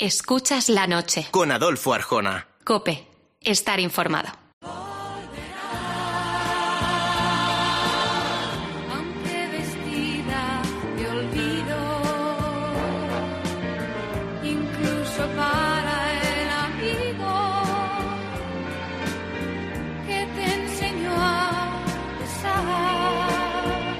Escuchas la noche. Con Adolfo Arjona. COPE. Estar informado. Aunque vestida de olvido, incluso para el amigo que te enseñó a besar.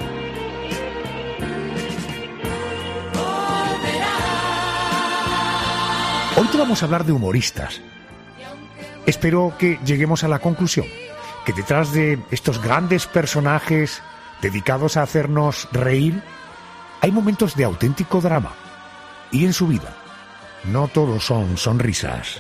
Hoy te vamos a hablar de humoristas. Espero que lleguemos a la conclusión que detrás de estos grandes personajes dedicados a hacernos reír, hay momentos de auténtico drama. Y en su vida, no todos son sonrisas.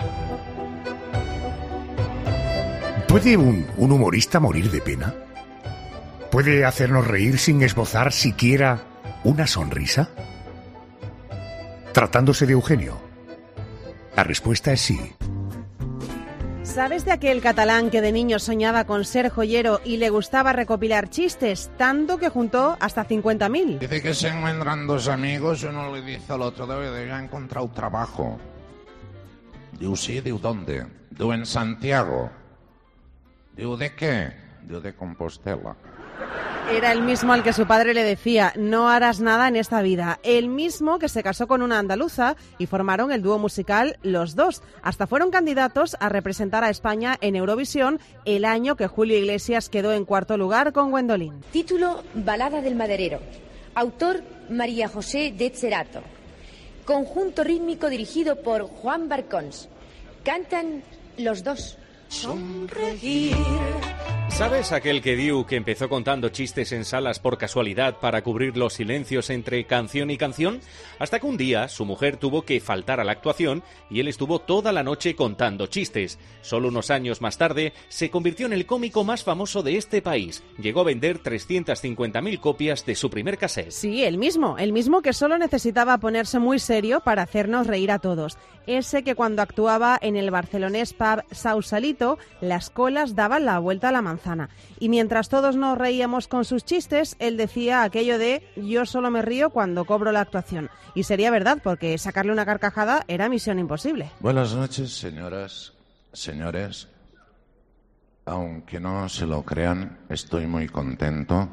¿Puede un humorista morir de pena? ¿Puede hacernos reír sin esbozar siquiera una sonrisa? Tratándose de Eugenio, la respuesta es sí. ¿Sabes de aquel catalán que de niño soñaba con ser joyero y le gustaba recopilar chistes, tanto que juntó hasta 50.000? Dice que se encuentran dos amigos y uno le dice al otro, debe de haber encontrado trabajo. Digo, sí, digo, ¿dónde? Digo, en Santiago. Digo, ¿de qué? Digo, de Compostela. Era el mismo al que su padre le decía, no harás nada en esta vida. El mismo que se casó con una andaluza y formaron el dúo musical Los Dos. Hasta fueron candidatos a representar a España en Eurovisión el año que Julio Iglesias quedó en cuarto lugar con Gwendolyn. Título: Balada del Maderero. Autor: María José de Cerato. Conjunto rítmico dirigido por Juan Barcons. Cantan Los Dos. Sonreír. ¿Sabes aquel que diu que empezó contando chistes en salas por casualidad para cubrir los silencios entre canción y canción? Hasta que un día su mujer tuvo que faltar a la actuación y él estuvo toda la noche contando chistes. Solo unos años más tarde se convirtió en el cómico más famoso de este país. Llegó a vender 350.000 copias de su primer casete. Sí, el mismo que solo necesitaba ponerse muy serio para hacernos reír a todos. Ese que cuando actuaba en el barcelonés pub Sausalito, las colas daban la vuelta a la manzana. Y mientras todos nos reíamos con sus chistes, él decía aquello de yo solo me río cuando cobro la actuación. Y sería verdad, porque sacarle una carcajada era misión imposible. Buenas noches, señoras, señores. Aunque no se lo crean, estoy muy contento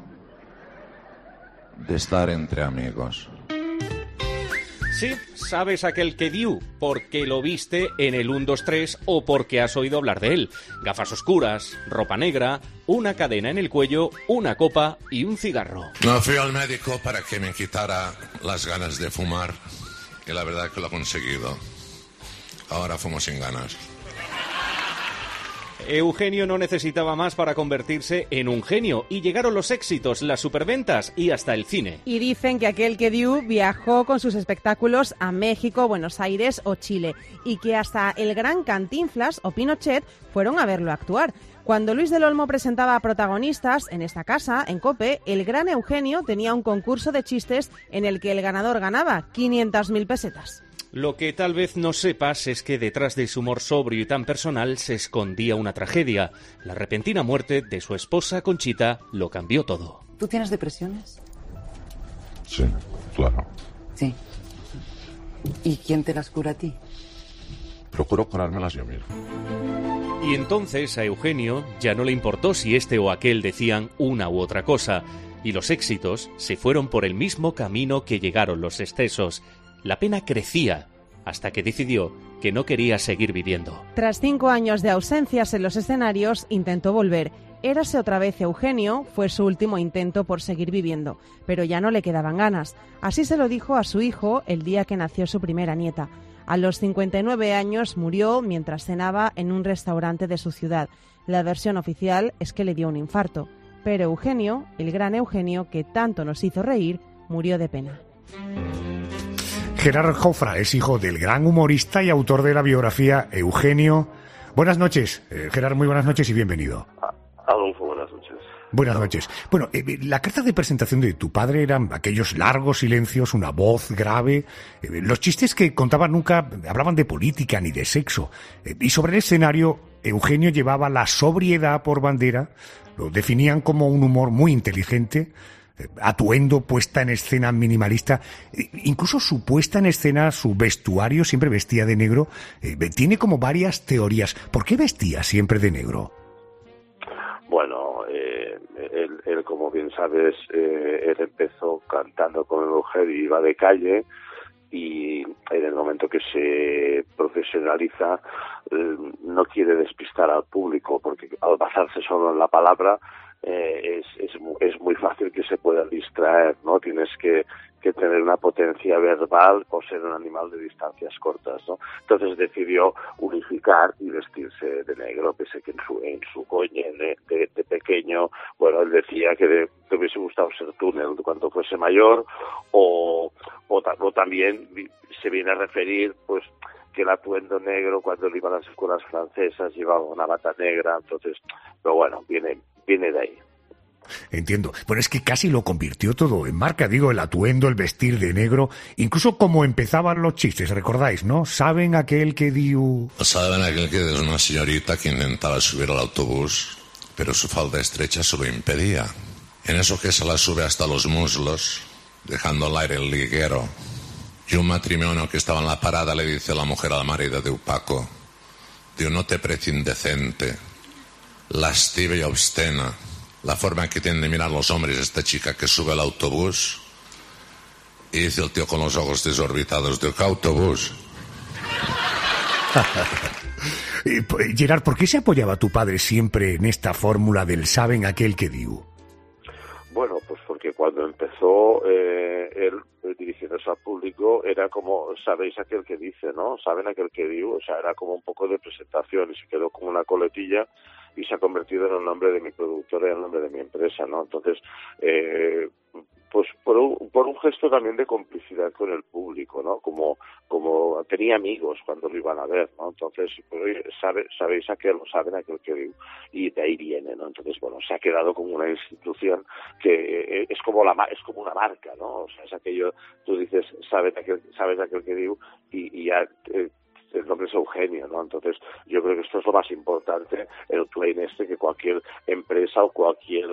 de estar entre amigos. Sí, sabes aquel que diu, porque lo viste en el 1, 2, 3 o porque has oído hablar de él. Gafas oscuras, ropa negra, una cadena en el cuello, una copa y un cigarro. No fui al médico para que me quitara las ganas de fumar, y la verdad que lo ha conseguido. Ahora fumo sin ganas. Eugenio no necesitaba más para convertirse en un genio y llegaron los éxitos, las superventas y hasta el cine. Y dicen que aquel que diu viajó con sus espectáculos a México, Buenos Aires o Chile y que hasta el gran Cantinflas o Pinochet fueron a verlo actuar. Cuando Luis del Olmo presentaba a protagonistas en esta casa, en COPE, el gran Eugenio tenía un concurso de chistes en el que el ganador ganaba 500.000 pesetas. Lo que tal vez no sepas es que detrás de su humor sobrio y tan personal se escondía una tragedia. La repentina muerte de su esposa Conchita lo cambió todo. ¿Tú tienes depresiones? Sí, claro. Sí. ¿Y quién te las cura a ti? Procuro curármelas yo mismo. Y entonces a Eugenio ya no le importó si este o aquel decían una u otra cosa, y los éxitos se fueron por el mismo camino que llegaron los excesos. La pena crecía hasta que decidió que no quería seguir viviendo. Tras 5 años de ausencias en los escenarios, intentó volver. Érase otra vez Eugenio, fue su último intento por seguir viviendo, pero ya no le quedaban ganas. Así se lo dijo a su hijo el día que nació su primera nieta. A los 59 años murió mientras cenaba en un restaurante de su ciudad. La versión oficial es que le dio un infarto. Pero Eugenio, el gran Eugenio que tanto nos hizo reír, murió de pena. Gerard Jofra es hijo del gran humorista y autor de la biografía Eugenio. Buenas noches, Gerard, muy buenas noches y bienvenido. Adolfo, buenas noches. Buenas noches. Bueno, la carta de presentación de tu padre eran aquellos largos silencios, una voz grave. Los chistes que contaba nunca hablaban de política ni de sexo. Y sobre el escenario, Eugenio llevaba la sobriedad por bandera. Lo definían como un humor muy inteligente. atuendo, puesta en escena minimalista, incluso su puesta en escena, su vestuario, siempre vestía de negro, tiene como varias teorías. ¿Por qué vestía siempre de negro? Bueno, él, como bien sabes, él empezó cantando con el mujer y iba de calle, y en el momento que se profesionaliza no quiere despistar al público, porque al basarse solo en la palabra es muy fácil que se pueda distraer, ¿no? Tienes que tener una potencia verbal o ser un animal de distancias cortas, ¿no? Entonces decidió unificar y vestirse de negro, pese que en su coño de pequeño, bueno, él decía que te hubiese gustado ser túnel cuando fuese mayor, o también se viene a referir, pues, que el atuendo negro cuando él iba a las escuelas francesas llevaba una bata negra, entonces, pero bueno, viene de ahí. Entiendo. Bueno, es que casi lo convirtió todo en marca, digo, el atuendo, el vestir de negro, incluso como empezaban los chistes, ¿recordáis, no? ¿Saben aquel que diu...? Saben aquel que es una señorita que intentaba subir al autobús, pero su falda estrecha se lo impedía. En eso que se la sube hasta los muslos, dejando al aire el liguero. Y un matrimonio que estaba en la parada le dice a la mujer al marido de Paco, digo, no te parece indecente, lasciva y obscena la forma que tienen de mirar los hombres esta chica que sube al autobús? Y dice el tío con los ojos desorbitados, ¿de qué autobús? Gerard, ¿por qué se apoyaba tu padre siempre en esta fórmula del saben aquel que diu? Bueno, pues porque cuando empezó él dirigiéndose al público era como, sabéis aquel que dice, ¿no? Saben aquel que digo, o sea, era como un poco de presentación y se quedó como una coletilla y se ha convertido en el nombre de mi productora y en el nombre de mi empresa, ¿no? Entonces, pues por un gesto también de complicidad con el público, ¿no? Como tenía amigos cuando lo iban a ver, ¿no? Entonces, pues, oye, sabéis aquel, lo saben aquel que digo, y de ahí viene, ¿no? Entonces, bueno, se ha quedado como una institución que es como una marca, ¿no? O sea, es aquello, tú dices, sabes aquel que digo, y ya el nombre es Eugenio, ¿no? Entonces, yo creo que esto es lo más importante, el claim que cualquier empresa o cualquier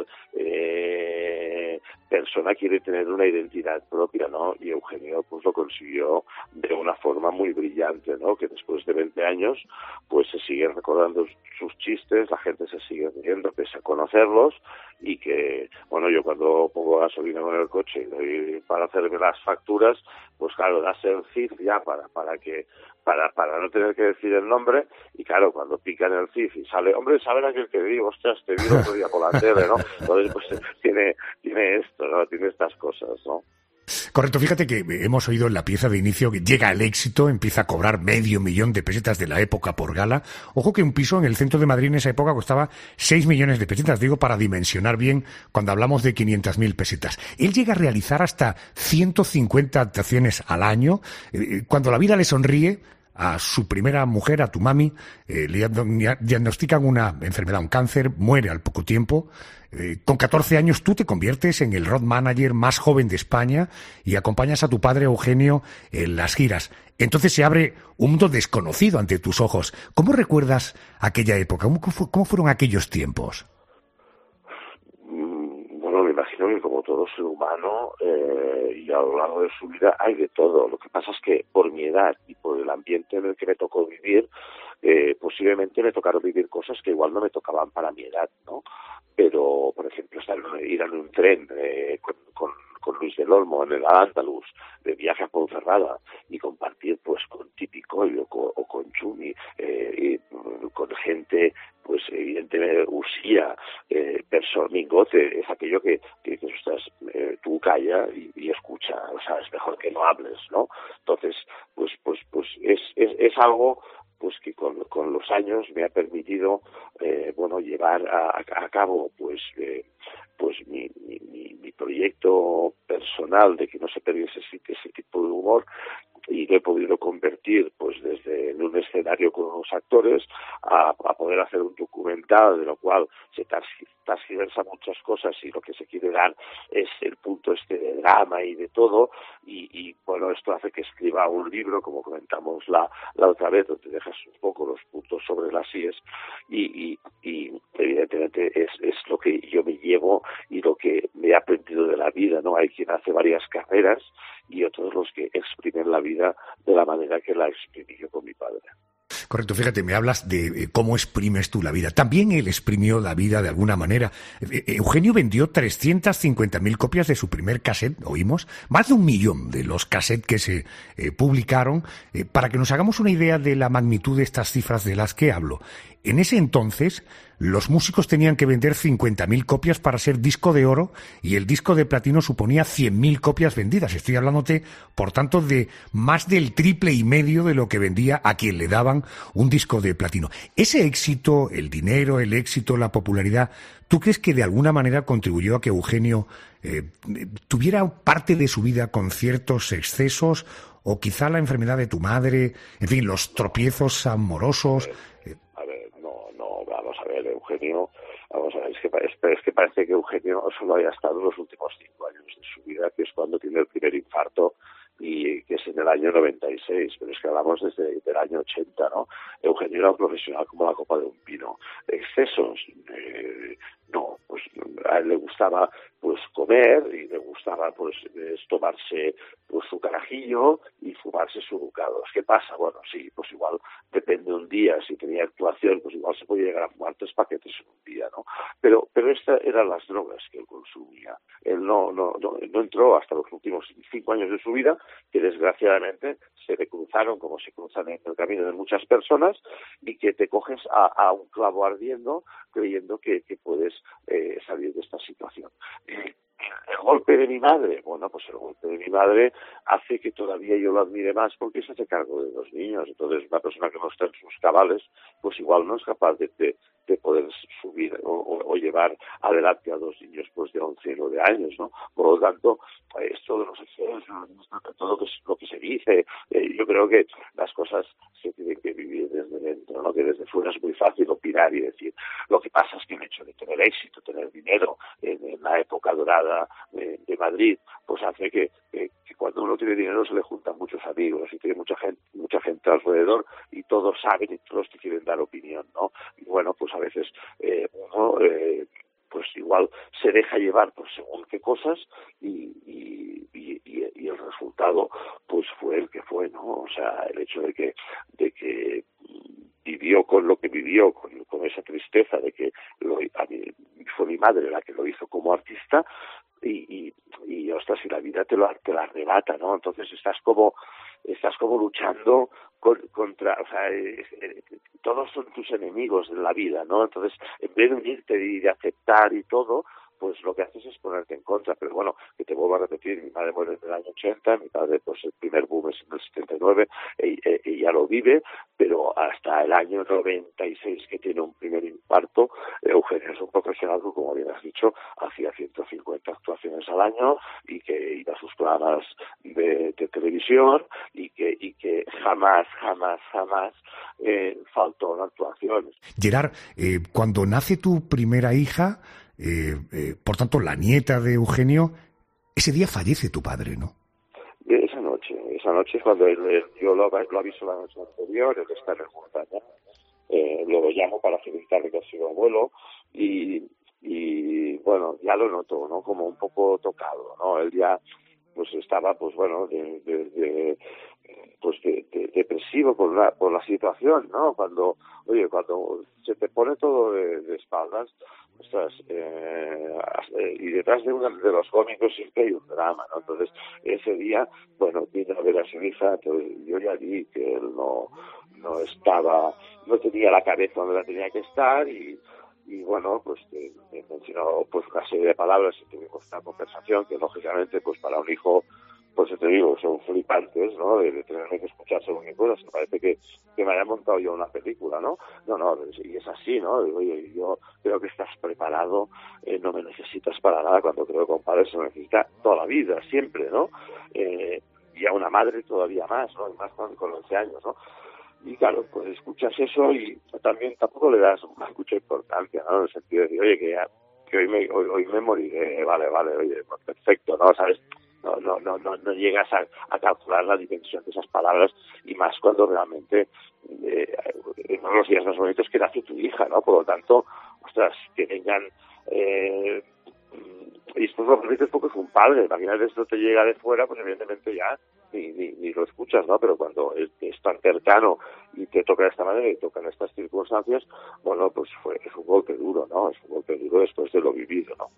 persona quiere tener una identidad propia, ¿no? Y Eugenio, pues lo consiguió de una forma muy brillante, ¿no? Que después de 20 años, pues se siguen recordando sus chistes, la gente se sigue riendo pese a conocerlos, y que, bueno, yo cuando pongo gasolina con el coche y doy para hacerme las facturas, pues claro, das el CIF ya para no tener que decir el nombre, y claro, cuando pican el CIF y sale, hombre, ¿saben aquel que digo? Ostras, te vi el otro día por la tele, ¿no? Entonces, pues tiene esto, ¿no? Tiene estas cosas, ¿no? Correcto, fíjate que hemos oído en la pieza de inicio que llega el éxito, empieza a cobrar 500.000 de pesetas de la época por gala. Ojo que un piso en el centro de Madrid en esa época costaba 6 millones de pesetas, digo, para dimensionar bien cuando hablamos de 500.000 pesetas. Él llega a realizar hasta 150 actuaciones al año. Cuando la vida le sonríe, a su primera mujer, a tu mami, le diagnostican una enfermedad, un cáncer, muere al poco tiempo. Con 14 años tú te conviertes en el road manager más joven de España y acompañas a tu padre Eugenio en las giras. Entonces se abre un mundo desconocido ante tus ojos. ¿Cómo recuerdas aquella época? ¿Cómo fueron aquellos tiempos? Bueno, me imagino que como todo ser humano y a lo largo de su vida hay de todo. Lo que pasa es que por mi edad y por el ambiente en el que me tocó vivir, posiblemente me tocaron vivir cosas que igual no me tocaban para mi edad, ¿no? Pero, por ejemplo, ir en un tren con Luis del Olmo en el Al-Ándalus, de viaje a Ponferrada, y compartir pues con Tipicoyo o con Chumi, y con gente, pues evidentemente Usía, Mingote, es aquello que dices, ostras, tú calla y escucha, o sea, es mejor que no hables, ¿no? Entonces, pues es algo pues que con los años me ha permitido llevar a cabo pues mi proyecto personal de que no se perdiese ese tipo de humor, y lo he podido convertir pues desde en un escenario escenario con los actores a poder hacer un documental, de lo cual se transgiversa muchas cosas y lo que se quiere dar es el punto de drama y de todo, y bueno, esto hace que escriba un libro, como comentamos la otra vez, donde dejas un poco los puntos sobre las íes, y evidentemente es lo que yo me llevo y lo que me he aprendido de la vida, ¿no? Hay quien hace varias carreras y otros los que exprimen la vida de la manera que la exprimí yo con mi padre. Correcto, fíjate, me hablas de cómo exprimes tú la vida. También él exprimió la vida de alguna manera. Eugenio vendió 350.000 copias de su primer cassette, oímos, más de 1 millón de los cassettes que se publicaron. Para que nos hagamos una idea de la magnitud de estas cifras de las que hablo, en ese entonces los músicos tenían que vender 50.000 copias para ser disco de oro y el disco de platino suponía 100.000 copias vendidas. Estoy hablándote, por tanto, de más del triple y medio de lo que vendía a quien le daban un disco de platino. Ese éxito, el dinero, el éxito, la popularidad, ¿tú crees que de alguna manera contribuyó a que Eugenio tuviera parte de su vida con ciertos excesos, o quizá la enfermedad de tu madre, en fin, los tropiezos amorosos? Eugenio, vamos a ver, es que parece que Eugenio solo haya estado en los últimos 5 años de su vida, que es cuando tiene el primer infarto, y que es en el año 96, pero es que hablamos desde el año 80, ¿no? Eugenio era un profesional como la copa de un pino. Excesos, no, pues a él le gustaba pues comer y le gustaba pues tomarse pues su carajillo y fumarse sus bocados. ¿Qué pasa? Bueno, sí, pues igual depende un día, si tenía actuación, pues igual se podía llegar a fumar 3 paquetes en un día, ¿no? Pero estas eran las drogas que él consumía. Él no entró hasta los últimos 5 años de su vida, que desgraciadamente se le cruzaron como se cruzan en el camino de muchas personas, y que te coges a un clavo ardiendo creyendo que puedes salir de esta situación. El golpe de mi madre, bueno, pues el golpe de mi madre hace que todavía yo lo admire más, porque se hace cargo de 2 niños. Entonces, una persona que no está en sus cabales, pues igual no es capaz de poder subir o llevar adelante a 2 niños pues de 11 y 9 años, ¿no? Por lo tanto, esto de los excesos, todo lo que se dice, yo creo que las cosas se tienen que vivir desde dentro, ¿no? Que desde fuera es muy fácil opinar y decir. Lo que pasa es que el hecho de tener éxito, tener dinero en la época dorada de Madrid, pues hace que cuando uno tiene dinero se le juntan muchos amigos y tiene mucha gente alrededor, y todos saben y todos te quieren dar opinión, ¿no? Y bueno, pues a veces uno pues igual se deja llevar por según qué cosas, y el resultado pues fue el que fue, ¿no? O sea, el hecho de que vivió con lo que vivió, con esa tristeza de que a mí fue mi madre la que lo hizo como artista, y ostras, y la vida te la arrebata, ¿no? Entonces estás como luchando contra, o sea, todos son tus enemigos en la vida, ¿no? Entonces, en vez de unirte y de aceptar y todo, pues lo que haces es ponerte en contra. Pero bueno, que te vuelvo a repetir, mi madre muere en el año 80, mi padre pues el primer boom es en el 79, ella lo vive, pero hasta el año 96 que tiene un primer infarto, Eugenio es un profesional que, como bien has dicho, hacía 150 actuaciones al año, y que iba a sus programas de televisión, y que jamás faltó una actuación. Gerard, cuando nace tu primera hija, por tanto la nieta de Eugenio, ese día fallece tu padre, ¿no? Esa noche es cuando yo lo aviso la noche anterior, él está en el montaña, lo llamo para felicitarle que ha sido abuelo, y bueno, ya lo noto, ¿no? Como un poco tocado, ¿no? Él ya pues estaba, pues bueno, depresivo por la situación, ¿no? Cuando se te pone todo de espaldas, ostras, y detrás de uno de los cómicos siempre hay un drama, ¿no? Entonces, ese día, bueno, vino a ver a su hija, entonces yo ya vi que él no tenía la cabeza donde la tenía que estar, y bueno, pues me mencionó pues una serie de palabras, y tuvimos una conversación que lógicamente pues para un hijo, pues te digo, son flipantes, ¿no? De tenerme que escuchar según qué cosas, me parece que me haya montado yo una película, ¿no? No, y es así, ¿no? Oye, yo creo que estás preparado, no me necesitas para nada. Cuando creo que un padre se necesita toda la vida, siempre, ¿no? Y a una madre todavía más, ¿no? Y más con 11 años, ¿no? Y claro, pues escuchas eso y también tampoco le das mucha importancia, ¿no? En el sentido de decir, oye, que hoy me moriré, vale, oye, pues perfecto, ¿no? ¿Sabes? No llegas a calcular la dimensión de esas palabras, y más cuando realmente en uno de los días más bonitos que nace tu hija, ¿no? Por lo tanto, ostras, que vengan... y después lo permites porque es un padre. Imagínate, esto te llega de fuera, pues evidentemente ya ni lo escuchas, ¿no? Pero cuando es tan cercano y te toca de esta manera y toca en estas circunstancias, bueno, pues es un golpe duro, ¿no? Es un golpe duro después de lo vivido, ¿no?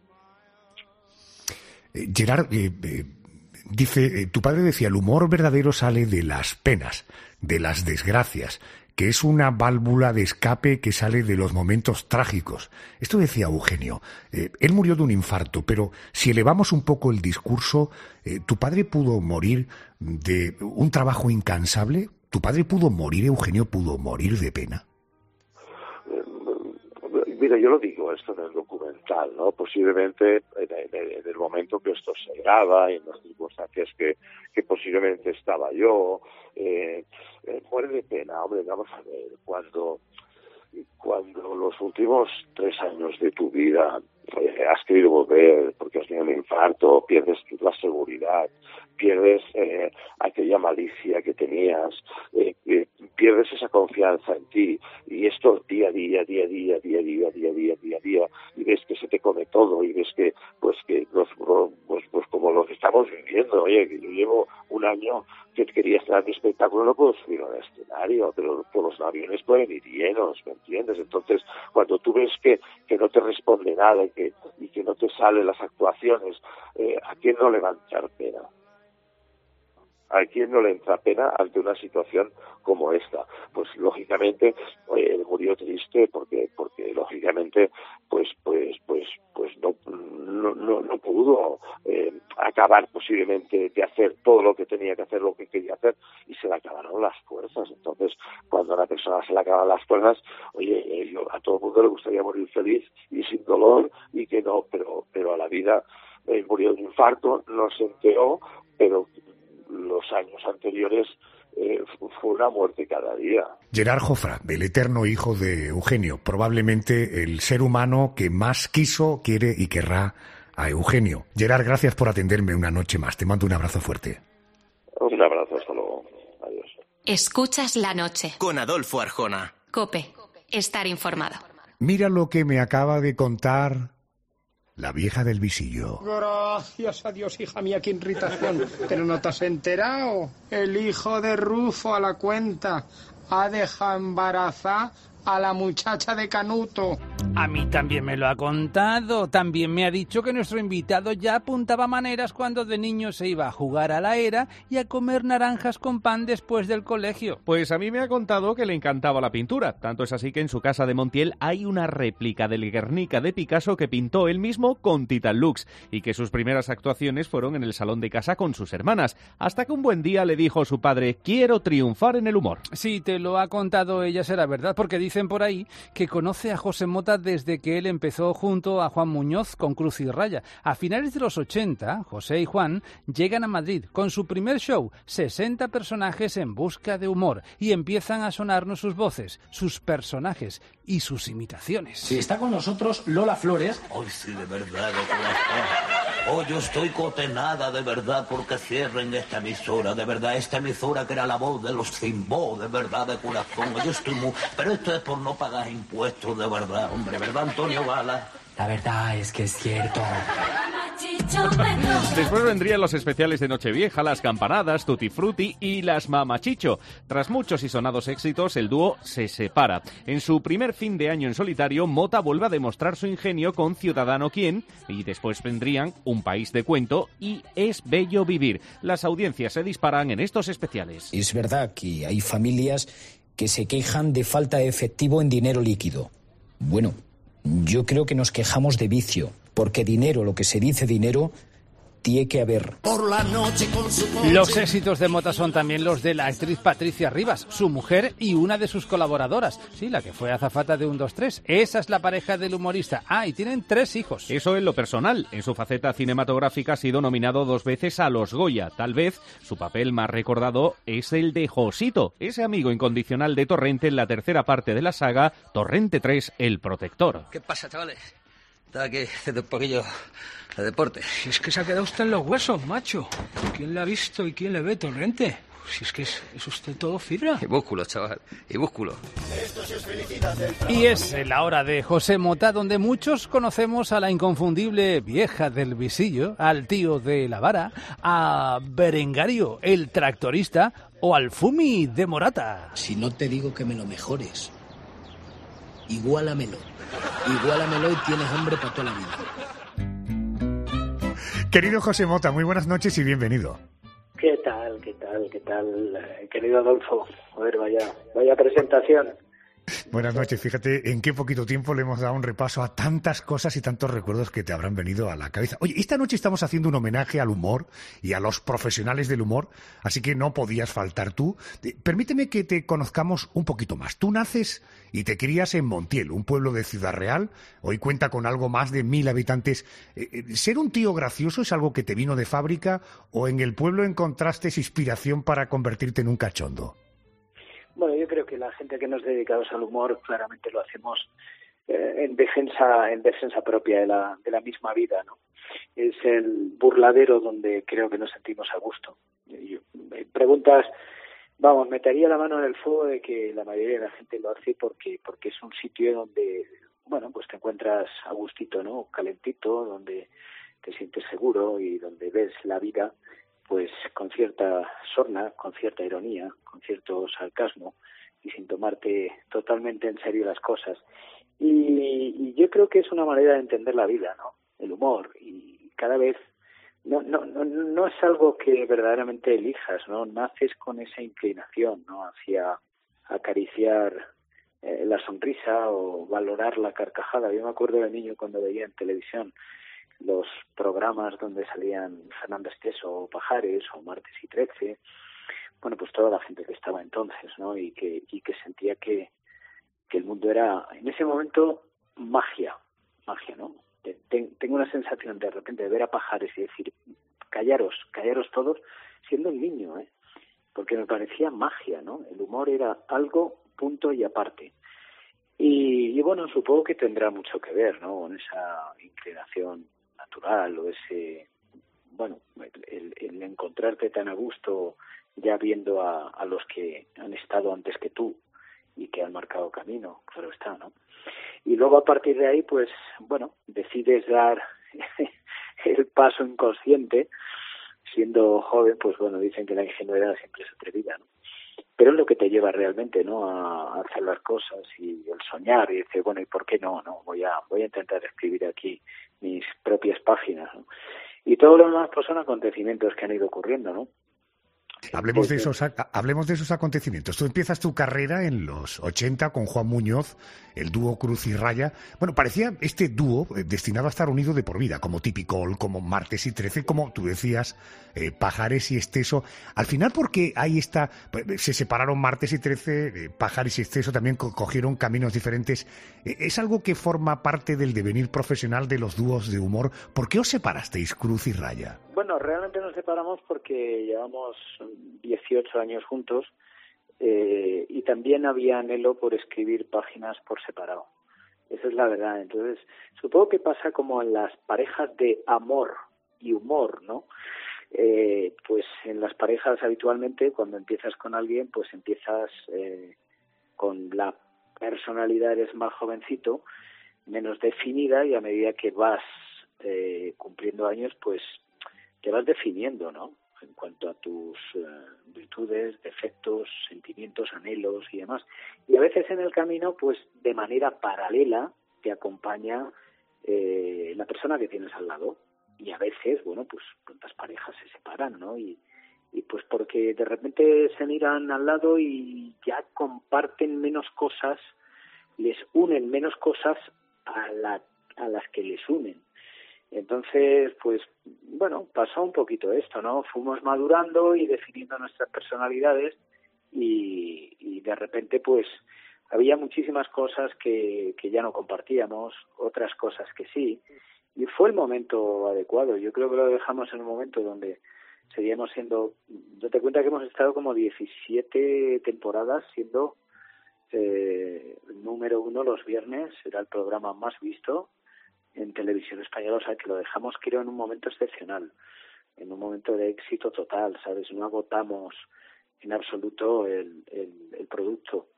Gerard, dice, tu padre decía, el humor verdadero sale de las penas, de las desgracias, que es una válvula de escape que sale de los momentos trágicos. Esto decía Eugenio. Él murió de un infarto, pero si elevamos un poco el discurso, ¿tu padre pudo morir de un trabajo incansable? ¿Tu padre pudo morir, Eugenio, pudo morir de pena? Mira, yo lo digo esto en el documental, ¿no? Posiblemente en el momento que esto se graba, en las circunstancias que posiblemente estaba yo, muere de pena. Hombre, vamos a ver, cuando los últimos 3 años de tu vida has querido volver porque has tenido un infarto, pierdes la seguridad, pierdes aquella malicia que tenías, pierdes esa confianza en ti, y esto día a día, y ves que se te come todo, y ves que pues como lo que estamos viviendo, oye, que yo llevo un año que quería estar en mi espectáculo, no puedo subir al escenario, pero por los aviones pueden ir llenos, ¿me entiendes? Entonces, cuando tú ves que no te responde nada y que no te salen las actuaciones, ¿a quién no le va a entrar pena? ¿A quién no le entra pena ante una situación como esta? Pues lógicamente él murió triste porque lógicamente pues no pudo acabar posiblemente de hacer todo lo que tenía que hacer, lo que quería hacer, y se le acabaron las fuerzas. Entonces, cuando a una persona se le acaban las fuerzas, oye, a todo el mundo le gustaría morir feliz y sin dolor, y que no, pero a la vida murió de un infarto, no se enteró, pero los años anteriores fue una muerte cada día. Gerard Jofra, el eterno hijo de Eugenio, probablemente el ser humano que más quiso, quiere y querrá a Eugenio. Gerard, gracias por atenderme una noche más. Te mando un abrazo fuerte. Un abrazo, hasta luego. Adiós. Escuchas la noche. Con Adolfo Arjona. COPE. Estar informado. Mira lo que me acaba de contar la vieja del visillo. Gracias a Dios, hija mía, qué irritación. ¿Pero no te has enterado? El hijo de Rufo a la cuenta ha dejado embarazada a la muchacha de Canuto. A mí también me lo ha contado. También me ha dicho que nuestro invitado ya apuntaba maneras cuando de niño se iba a jugar a la era y a comer naranjas con pan después del colegio. Pues a mí me ha contado que le encantaba la pintura. Tanto es así que en su casa de Montiel hay una réplica del Guernica de Picasso que pintó él mismo con Titan Lux, y que sus primeras actuaciones fueron en el salón de casa con sus hermanas, hasta que un buen día le dijo a su padre: quiero triunfar en el humor. Sí, te lo ha contado ella, será verdad, porque dicen por ahí que conoce a José Mota desde que él empezó junto a Juan Muñoz con Cruz y Raya. A finales de los 80, José y Juan llegan a Madrid con su primer show, 60 personajes en busca de humor, y empiezan a sonarnos sus voces, sus personajes y sus imitaciones. Sí, está con nosotros Lola Flores. Ay, sí, de verdad, de corazón. Oh, yo estoy cotenada, de verdad, porque cierren esta emisora, de verdad, esta emisora que era la voz de los Cimbó, de verdad, de corazón. Yo estoy muy... Pero esto es por no pagar impuestos, de verdad, hombre, ¿verdad, Antonio Bala? La verdad es que es cierto. Después vendrían los especiales de Nochevieja, las campanadas, Tutti Frutti y las Mamachicho. Tras muchos y sonados éxitos, el dúo se separa. En su primer fin de año en solitario, Mota vuelve a demostrar su ingenio con Ciudadano Quién, y después vendrían Un país de cuento y Es bello vivir. Las audiencias se disparan en estos especiales. Es verdad que hay familias que se quejan de falta de efectivo en dinero líquido. Bueno, yo creo que nos quejamos de vicio, porque dinero, lo que se dice dinero, tiene que haber. Por la noche con su coche. Los éxitos de Mota son también los de la actriz Patricia Rivas, su mujer y una de sus colaboradoras. Sí, la que fue azafata de 1-2-3. Esa es la pareja del humorista. Y tienen 3 hijos. Eso en lo personal. En su faceta cinematográfica ha sido nominado 2 veces a los Goya. Tal vez su papel más recordado es el de Josito, ese amigo incondicional de Torrente en la tercera parte de la saga Torrente 3, El Protector. ¿Qué pasa, chavales? Estaba aquí haciendo un poquillo de deporte. Si es que se ha quedado usted en los huesos, macho. ¿Quién le ha visto y quién le ve, Torrente? Si es que es usted todo fibra. Y músculo, chaval, y músculo. Y es la hora de José Mota, donde muchos conocemos a la inconfundible vieja del visillo, al tío de la vara, a Berengario, el tractorista, o al Fumi de Morata. Si no te digo que me lo mejores, igualamelo y tienes hambre para toda la vida. Querido José Mota, muy buenas noches y bienvenido. ¿Qué tal, querido Adolfo? A ver, vaya presentación. Buenas noches. Fíjate en qué poquito tiempo le hemos dado un repaso a tantas cosas y tantos recuerdos que te habrán venido a la cabeza. Oye, esta noche estamos haciendo un homenaje al humor y a los profesionales del humor, así que no podías faltar tú. Permíteme que te conozcamos un poquito más. Tú naces y te crías en Montiel, un pueblo de Ciudad Real. Hoy cuenta con algo más de 1000 habitantes. ¿Ser un tío gracioso es algo que te vino de fábrica o en el pueblo encontraste inspiración para convertirte en un cachondo? Bueno, yo creo que la gente que nos dedicamos al humor claramente lo hacemos en defensa propia de la misma vida, ¿no? Es el burladero donde creo que nos sentimos a gusto. Preguntas, vamos, metería la mano en el fuego de que la mayoría de la gente lo hace porque es un sitio donde, bueno, pues te encuentras a gustito, ¿no? Calentito, donde te sientes seguro y donde ves la vida pues con cierta sorna, con cierta ironía, con cierto sarcasmo y sin tomarte totalmente en serio las cosas. Y yo creo que es una manera de entender la vida, ¿no? El humor, y cada vez no es algo que verdaderamente elijas, ¿no? Naces con esa inclinación, ¿no? Hacia acariciar la sonrisa o valorar la carcajada. Yo me acuerdo de niño cuando veía en televisión los programas donde salían Fernando Esteso o Pajares o Martes y 13, bueno, pues toda la gente que estaba entonces, ¿no? Y que sentía que el mundo era, en ese momento, magia, ¿no? Tengo una sensación de repente de ver a Pajares y decir, callaros todos, siendo un niño, porque me parecía magia, ¿no? El humor era algo punto y aparte. Y bueno, supongo que tendrá mucho que ver, ¿no? Con esa inclinación natural o ese, bueno, el encontrarte tan a gusto ya viendo a los que han estado antes que tú y que han marcado camino, claro está, ¿no? Y luego a partir de ahí, pues, bueno, decides dar el paso inconsciente, siendo joven, pues bueno, dicen que la ingenuidad siempre es atrevida, ¿no? Pero es lo que te lleva realmente, ¿no? A hacer las cosas y el soñar y decir, bueno, ¿y por qué no? Voy a intentar escribir aquí mis propias páginas, ¿no? Y todo lo demás pues son acontecimientos que han ido ocurriendo, ¿no? Hablemos de esos acontecimientos. Tú empiezas tu carrera en los 80 con Juan Muñoz, el dúo Cruz y Raya. Bueno, parecía este dúo destinado a estar unido de por vida, como Tipicol, como Martes y 13, como tú decías, Pajares y Esteso. Al final, porque se separaron Martes y 13, Pajares y Esteso también cogieron caminos diferentes. ¿Es algo que forma parte del devenir profesional de los dúos de humor? ¿Por qué os separasteis, Cruz y Raya? Bueno, realmente nos separamos porque llevamos 18 años juntos y también había anhelo por escribir páginas por separado. Esa es la verdad. Entonces, supongo que pasa como en las parejas de amor y humor, ¿no? Pues en las parejas habitualmente cuando empiezas con alguien, pues empiezas con la personalidad, eres más jovencito, menos definida, y a medida que vas cumpliendo años, pues te vas definiendo, ¿no? En cuanto a tus virtudes, defectos, sentimientos, anhelos y demás. Y a veces en el camino, pues de manera paralela, te acompaña la persona que tienes al lado. Y a veces, bueno, pues cuántas parejas se separan, ¿no? Y pues porque de repente se miran al lado y ya comparten menos cosas, les unen menos cosas a las que les unen. Entonces, pues, bueno, pasó un poquito esto, ¿no? Fuimos madurando y definiendo nuestras personalidades y de repente, pues, había muchísimas cosas que ya no compartíamos, otras cosas que sí, y fue el momento adecuado. Yo creo que lo dejamos en un momento donde seguíamos siendo, date cuenta que hemos estado como 17 temporadas siendo número 1 los viernes, era el programa más visto en televisión española, o sea que lo dejamos, creo, en un momento excepcional, en un momento de éxito total, ¿sabes? No agotamos en absoluto el producto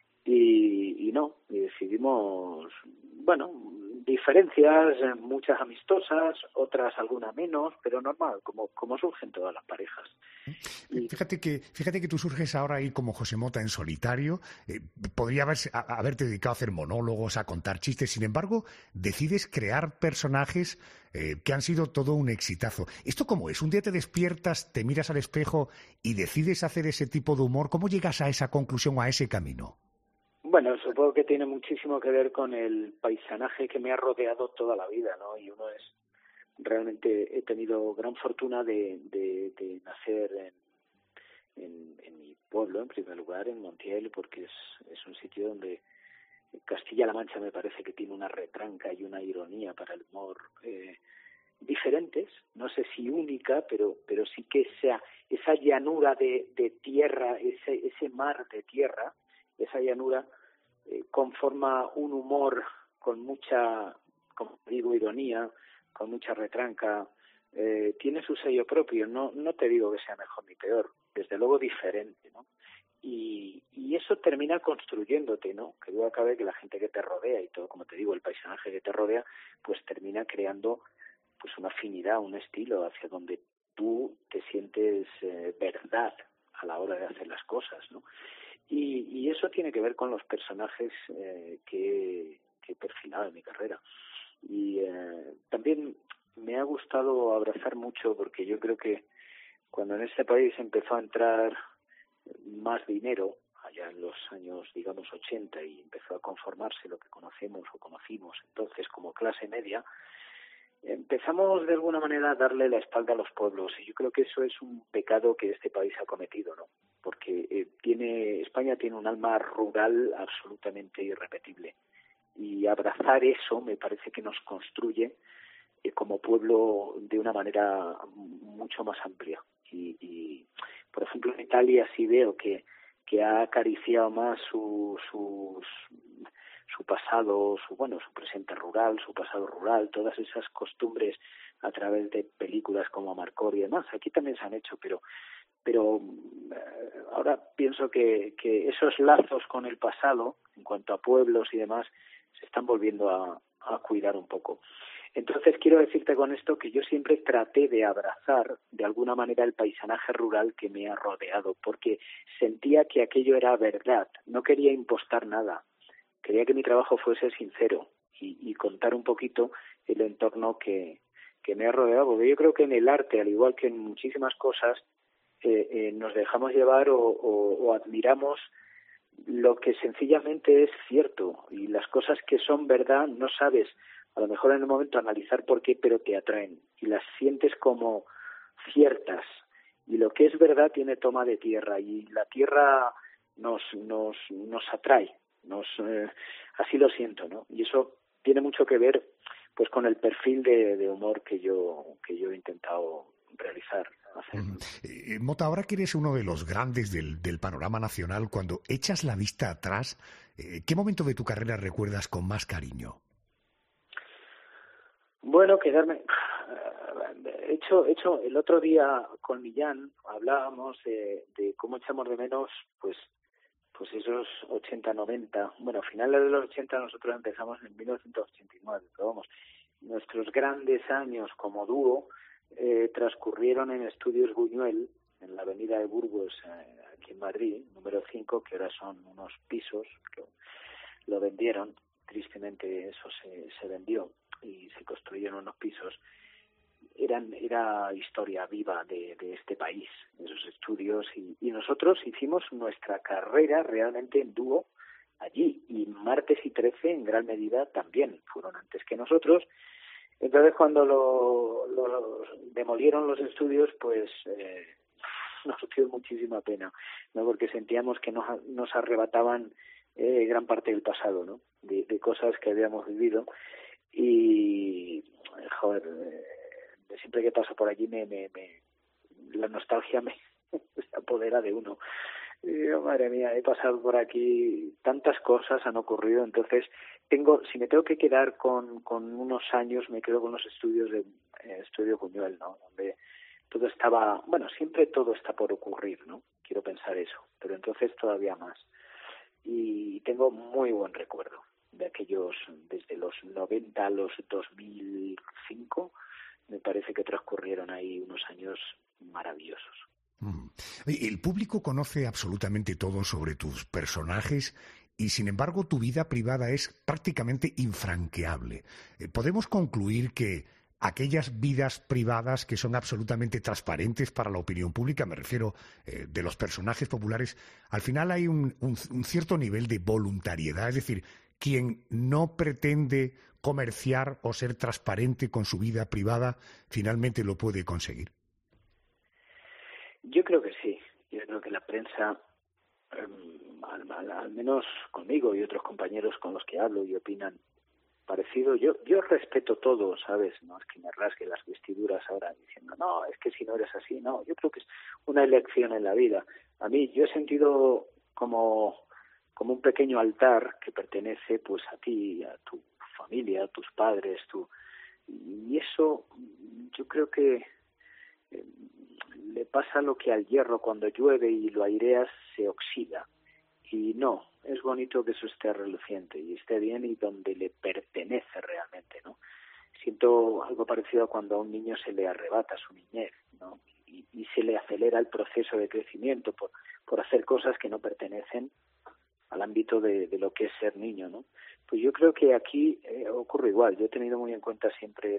y decidimos, bueno, diferencias, muchas amistosas, otras alguna menos, pero normal, como surgen todas las parejas. Fíjate que tú surges ahora ahí como José Mota en solitario. Podría haberte dedicado a hacer monólogos, a contar chistes. Sin embargo, decides crear personajes que han sido todo un exitazo. ¿Esto cómo es? Un día te despiertas, te miras al espejo y decides hacer ese tipo de humor. ¿Cómo llegas a esa conclusión o a ese camino? Bueno, supongo que tiene muchísimo que ver con el paisanaje que me ha rodeado toda la vida, ¿no? Y uno es... Realmente he tenido gran fortuna de nacer en mi pueblo, en primer lugar, en Montiel, porque es un sitio donde Castilla-La Mancha me parece que tiene una retranca y una ironía para el humor diferentes, no sé si única, pero sí que esa llanura de tierra, ese mar de tierra, esa llanura conforma un humor con mucha, como digo, ironía, con mucha retranca, tiene su sello propio, no te digo que sea mejor ni peor, desde luego diferente, ¿no? Y eso termina construyéndote, ¿no? Que duda cabe que la gente que te rodea y todo, como te digo, el paisaje que te rodea, pues termina creando pues una afinidad, un estilo hacia donde tú te sientes verdad a la hora de hacer las cosas, ¿no? Y eso tiene que ver con los personajes que he perfilado en mi carrera. Y también me ha gustado abrazar mucho, porque yo creo que cuando en este país empezó a entrar más dinero, allá en los años, digamos, 80, y empezó a conformarse lo que conocimos entonces como clase media, empezamos de alguna manera a darle la espalda a los pueblos, y yo creo que eso es un pecado que este país ha cometido, ¿no? Porque España tiene un alma rural absolutamente irrepetible, y abrazar eso me parece que nos construye como pueblo de una manera mucho más amplia. Y por ejemplo, en Italia sí veo que ha acariciado más su pasado, su presente rural, su pasado rural, todas esas costumbres a través de películas como Amarcord y demás. Aquí también se han hecho, pero ahora pienso que esos lazos con el pasado, en cuanto a pueblos y demás, se están volviendo a cuidar un poco. Entonces quiero decirte con esto que yo siempre traté de abrazar de alguna manera el paisanaje rural que me ha rodeado, porque sentía que aquello era verdad, no quería impostar nada, quería que mi trabajo fuese sincero y contar un poquito el entorno que me ha rodeado, porque yo creo que en el arte, al igual que en muchísimas cosas, nos dejamos llevar o admiramos lo que sencillamente es cierto, y las cosas que son verdad no sabes a lo mejor en el momento analizar por qué, pero te atraen y las sientes como ciertas, y lo que es verdad tiene toma de tierra, y la tierra nos atrae, así lo siento, ¿no? Y eso tiene mucho que ver pues con el perfil de humor que yo he intentado realizar. Mota, ahora que eres uno de los grandes del panorama nacional, cuando echas la vista atrás, ¿qué momento de tu carrera recuerdas con más cariño? Bueno, hecho el otro día con Millán hablábamos de cómo echamos de menos pues esos 80, 90, bueno, a finales de los 80 nosotros empezamos en 1989, pero vamos, nuestros grandes años como dúo transcurrieron en Estudios Buñuel, en la avenida de Burgos, aquí en Madrid, número 5, que ahora son unos pisos, que lo vendieron, tristemente eso se vendió y se construyeron unos pisos. Era historia viva de este país, esos estudios, y nosotros hicimos nuestra carrera realmente en dúo allí, y Martes y 13 en gran medida también fueron antes que nosotros. Entonces, cuando lo demolieron los estudios, pues nos dio muchísima pena, ¿no? Porque sentíamos que nos arrebataban gran parte del pasado, ¿no? De cosas que habíamos vivido. Y, joder, siempre que paso por allí la nostalgia me se apodera de uno. Y digo, madre mía, he pasado por aquí, tantas cosas han ocurrido, entonces si me tengo que quedar con unos años, me quedo con los estudios de Estudio Buñuel, ¿no? Donde todo estaba, bueno, siempre todo está por ocurrir, ¿no? Quiero pensar eso, pero entonces todavía más. Y tengo muy buen recuerdo de aquellos, desde los 90 a los 2005, me parece que transcurrieron ahí unos años maravillosos. El público conoce absolutamente todo sobre tus personajes y, sin embargo, tu vida privada es prácticamente infranqueable. ¿Podemos concluir que aquellas vidas privadas que son absolutamente transparentes para la opinión pública, me refiero de los personajes populares, al final hay un cierto nivel de voluntariedad? Es decir, quien no pretende comerciar o ser transparente con su vida privada, finalmente lo puede conseguir. Yo creo que sí. Yo creo que la prensa, al menos conmigo y otros compañeros con los que hablo y opinan parecido, yo respeto todo, ¿sabes? No es que me rasgue las vestiduras ahora diciendo, no, es que si no eres así, no. Yo creo que es una elección en la vida. A mí, yo he sentido como un pequeño altar que pertenece pues a ti, a tu familia, a tus padres, y eso yo creo que le pasa lo que al hierro cuando llueve y lo aireas se oxida. Y no, es bonito que eso esté reluciente y esté bien y donde le pertenece realmente, ¿no? Siento algo parecido a cuando a un niño se le arrebata su niñez, ¿no? Y se le acelera el proceso de crecimiento por hacer cosas que no pertenecen al ámbito de lo que es ser niño, ¿no? Pues yo creo que aquí ocurre igual. Yo he tenido muy en cuenta siempre,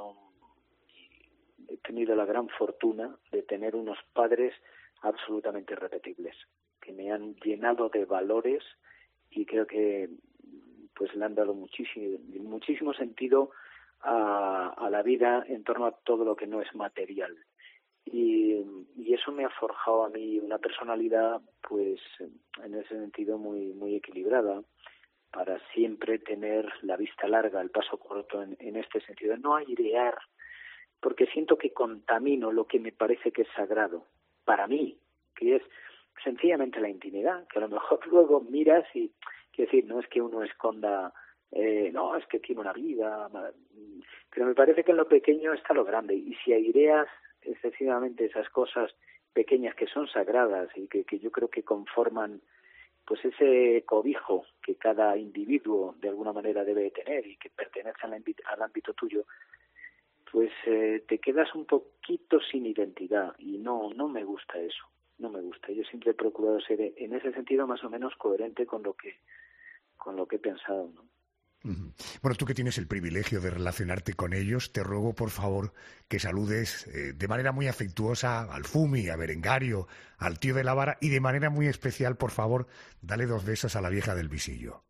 he tenido la gran fortuna de tener unos padres absolutamente irrepetibles, que me han llenado de valores y creo que pues le han dado muchísimo sentido a la vida en torno a todo lo que no es material. Y eso me ha forjado a mí una personalidad pues en ese sentido muy equilibrada, para siempre tener la vista larga, el paso corto en este sentido, no airear, porque siento que contamino lo que me parece que es sagrado para mí, que es sencillamente la intimidad, que a lo mejor luego miras y, quiero decir, no es que uno esconda, no, es que tiene una vida, pero me parece que en lo pequeño está lo grande, y si aireas excesivamente esas cosas pequeñas que son sagradas y que yo creo que conforman pues ese cobijo que cada individuo de alguna manera debe tener y que pertenece al ámbito tuyo, pues te quedas un poquito sin identidad y no me gusta eso, no me gusta. Yo siempre he procurado ser en ese sentido más o menos coherente con lo que he pensado, ¿no? Bueno, tú que tienes el privilegio de relacionarte con ellos, te ruego por favor que saludes de manera muy afectuosa al Fumi, a Berengario, al tío de la vara y de manera muy especial, por favor, dale 2 besos a la vieja del visillo.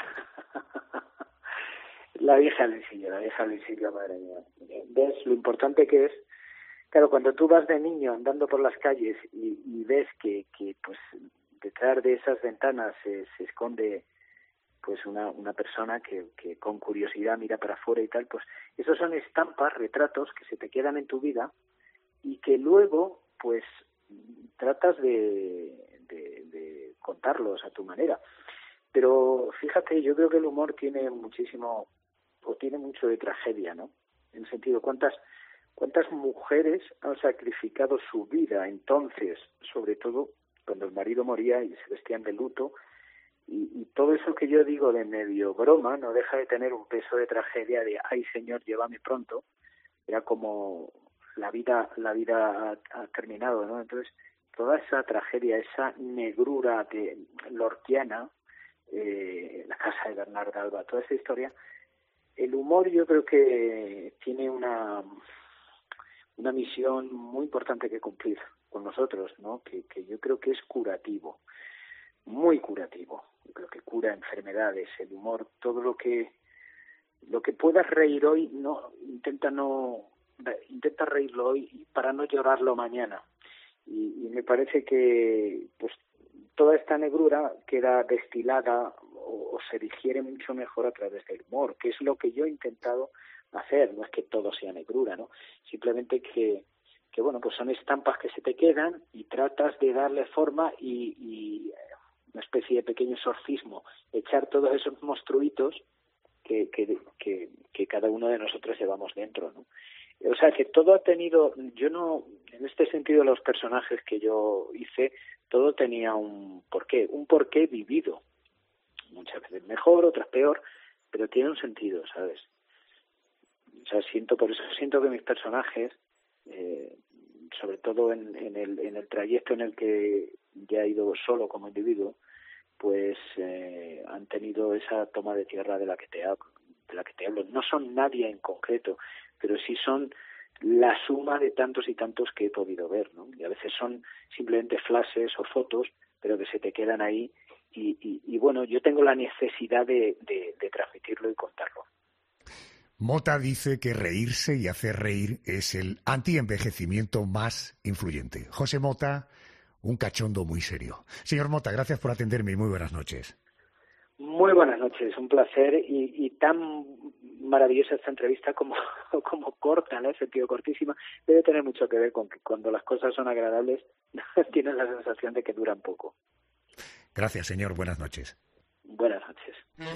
La vieja del visillo, madre mía. ¿Ves lo importante que es? Claro, cuando tú vas de niño andando por las calles y ves que pues detrás de esas ventanas se esconde pues una persona que con curiosidad mira para afuera y tal, pues esos son estampas, retratos que se te quedan en tu vida y que luego pues tratas de contarlos a tu manera. Pero fíjate, yo creo que el humor tiene mucho de tragedia, ¿no? En el sentido, ¿cuántas mujeres han sacrificado su vida entonces, sobre todo cuando el marido moría y se vestían de luto? Y todo eso que yo digo de medio broma no deja de tener un peso de tragedia de ¡ay, Señor, llévame pronto! Era como la vida ha terminado, ¿no? Entonces, toda esa tragedia, esa negrura lorquiana, la casa de Bernarda Alba, toda esa historia, el humor yo creo que tiene una misión muy importante que cumplir con nosotros, ¿no? Que yo creo que es curativo, muy curativo. Yo creo que cura enfermedades, el humor, todo lo que puedas reír hoy, no intenta reírlo hoy para no llorarlo mañana. Y me parece que pues toda esta negrura queda destilada o se digiere mucho mejor a través del humor, que es lo que yo he intentado hacer. No es que todo sea negrura, ¿no? Simplemente que bueno, pues son estampas que se te quedan y tratas de darle forma y una especie de pequeño exorcismo, echar todos esos monstruitos que cada uno de nosotros llevamos dentro, ¿no? O sea, que todo ha tenido, en este sentido los personajes que yo hice, todo tenía un porqué vivido, muchas veces mejor, otras peor, pero tiene un sentido, ¿sabes? O sea, por eso siento que mis personajes, sobre todo en el trayecto en el que ya he ido solo como individuo, pues han tenido esa toma de tierra de la que te hablo. No son nadie en concreto, pero sí son la suma de tantos y tantos que he podido ver, ¿no? Y a veces son simplemente flashes o fotos, pero que se te quedan ahí y bueno, yo tengo la necesidad de transmitirlo y contarlo. Mota dice que reírse y hacer reír es el antienvejecimiento más influyente. José Mota, un cachondo muy serio. Señor Mota, gracias por atenderme y muy buenas noches. Muy buenas noches, un placer y tan maravillosa esta entrevista como corta, ¿no? En sentido cortísima, debe tener mucho que ver con que cuando las cosas son agradables tienes la sensación de que duran poco. Gracias, señor. Buenas noches. Buenas noches.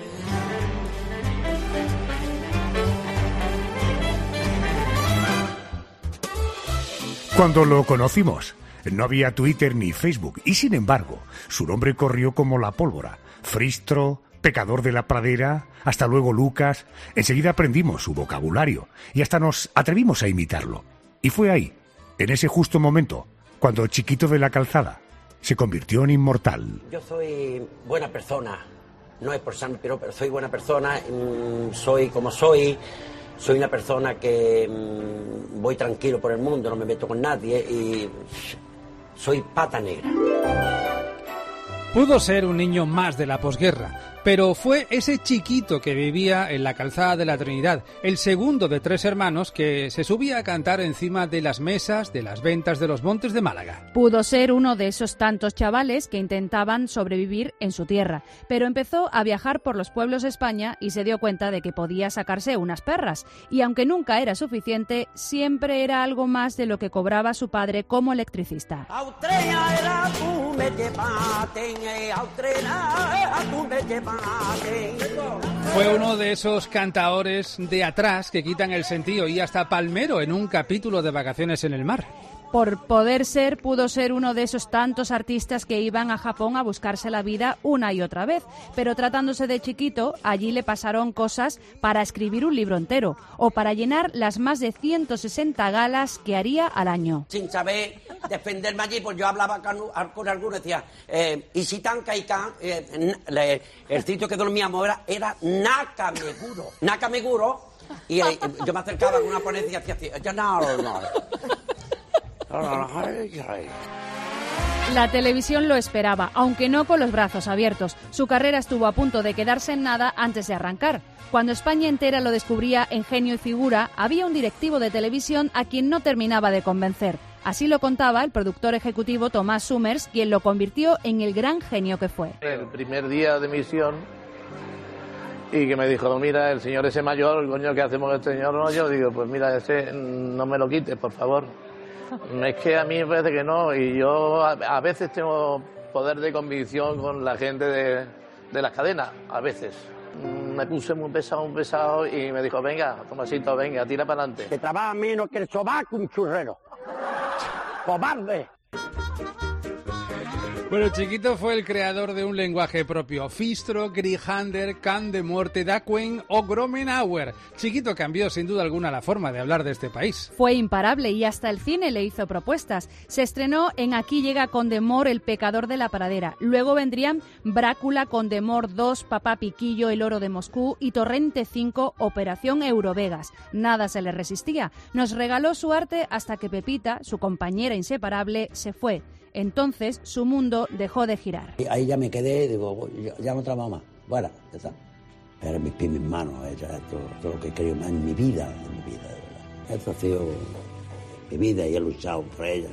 Cuando lo conocimos, no había Twitter ni Facebook y, sin embargo, su nombre corrió como la pólvora. Fristro, Pecador de la Pradera, hasta luego Lucas. Enseguida aprendimos su vocabulario y hasta nos atrevimos a imitarlo. Y fue ahí, en ese justo momento, cuando Chiquito de la Calzada se convirtió en inmortal. Yo soy buena persona, no es por San pero soy buena persona, soy como soy una persona que voy tranquilo por el mundo, no me meto con nadie y soy pata negra. Pudo ser un niño más de la posguerra, pero fue ese chiquito que vivía en la Calzada de la Trinidad, el segundo de 3 hermanos que se subía a cantar encima de las mesas de las ventas de los montes de Málaga. Pudo ser uno de esos tantos chavales que intentaban sobrevivir en su tierra, pero empezó a viajar por los pueblos de España y se dio cuenta de que podía sacarse unas perras, y aunque nunca era suficiente, siempre era algo más de lo que cobraba su padre como electricista. Fue uno de esos cantaores de atrás que quitan el sentido y hasta palmero en un capítulo de Vacaciones en el mar. Por pudo ser uno de esos tantos artistas que iban a Japón a buscarse la vida una y otra vez, pero tratándose de Chiquito, allí le pasaron cosas para escribir un libro entero o para llenar las más de 160 galas que haría al año. Sin saber defenderme allí, pues yo hablaba con algunos, decía, y si tan caican, el sitio que dormíamos era Nakameguro, y yo me acercaba con una ponencia y hacía, ya no. La televisión lo esperaba, aunque no con los brazos abiertos. Su carrera estuvo a punto de quedarse en nada antes de arrancar. Cuando España entera lo descubría en genio y figura, había un directivo de televisión a quien no terminaba de convencer. Así lo contaba el productor ejecutivo Tomás Summers, quien lo convirtió en el gran genio que fue. El primer día de emisión, y que me dijo, mira, el señor ese mayor, coño, ¿qué hacemos con este señor? No, yo digo, pues mira, ese no me lo quites, por favor. Es que a mí me parece que no, y yo a veces tengo poder de convicción con la gente de las cadenas, a veces. Me puse muy pesado y me dijo, venga, Tomasito, venga, tira para adelante. Que trabaja menos que el sobaco un churrero. ¡Cobarde! Bueno, Chiquito fue el creador de un lenguaje propio. Fistro, Grijander, Can de Muerte, Daquen o Gromenauer. Chiquito cambió sin duda alguna la forma de hablar de este país. Fue imparable y hasta el cine le hizo propuestas. Se estrenó en Aquí llega Condemor, El pecador de la pradera. Luego vendrían Brácula, Condemor 2, Papá Piquillo, El oro de Moscú y Torrente 5, Operación Eurovegas. Nada se le resistía. Nos regaló su arte hasta que Pepita, su compañera inseparable, se fue. Entonces su mundo dejó de girar. Ahí ya me quedé, digo, ya no trabajo más. Bueno, ya está. Pero mis pies, mis manos, ya todo lo que he querido más en mi vida. Esta ha sido mi vida y he luchado por ella.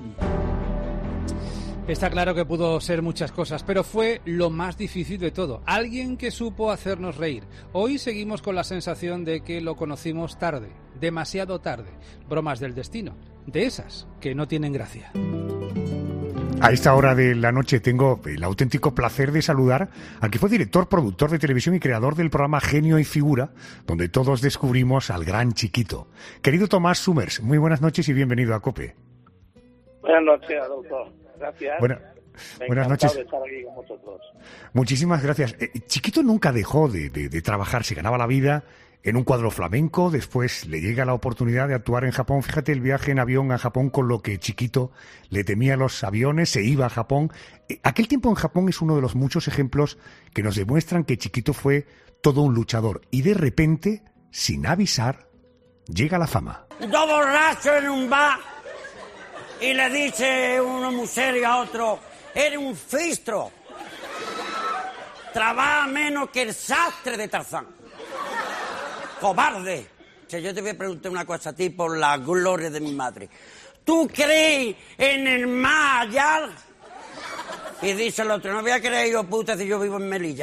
Está claro que pudo ser muchas cosas, pero fue lo más difícil de todo. Alguien que supo hacernos reír. Hoy seguimos con la sensación de que lo conocimos tarde, demasiado tarde. Bromas del destino, de esas que no tienen gracia. A esta hora de la noche tengo el auténtico placer de saludar al que fue director, productor de televisión y creador del programa Genio y Figura, donde todos descubrimos al gran Chiquito. Querido Tomás Summers, muy buenas noches y bienvenido a COPE. Buenas noches, doctor. Gracias. Buenas noches. De estar aquí con vosotros. Muchísimas gracias. Chiquito nunca dejó de trabajar, se ganaba la vida en un cuadro flamenco, después le llega la oportunidad de actuar en Japón. Fíjate el viaje en avión a Japón, con lo que Chiquito le temía los aviones, se iba a Japón. Aquel tiempo en Japón es uno de los muchos ejemplos que nos demuestran que Chiquito fue todo un luchador y de repente, sin avisar, llega la fama. Dos borrachos en un bar y le dice uno muy serio a otro: eres un fistro, trabaja menos que el sastre de Tarzán. Cobarde. Yo te voy a preguntar una cosa a ti por la gloria de mi madre. ¿Tú crees en el más allá? Y dice el otro: no voy a creer yo, puta, si yo vivo en Melilla.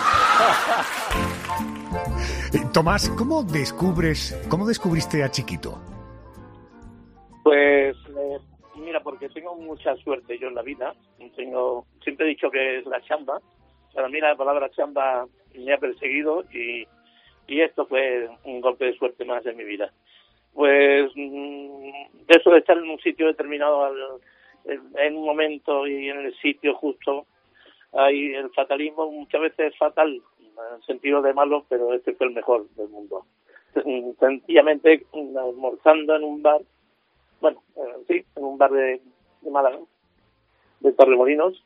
Tomás, ¿cómo descubriste a Chiquito? Pues mira, porque tengo mucha suerte yo en la vida. Siempre he dicho que es la chamba. Para mí la palabra chamba me ha perseguido y esto fue un golpe de suerte más en mi vida. Pues eso de estar en un sitio determinado en un momento y en el sitio justo, hay el fatalismo muchas veces es fatal, en el sentido de malo, pero este fue el mejor del mundo. Sencillamente almorzando en un bar, en un bar de Málaga, de Torremolinos,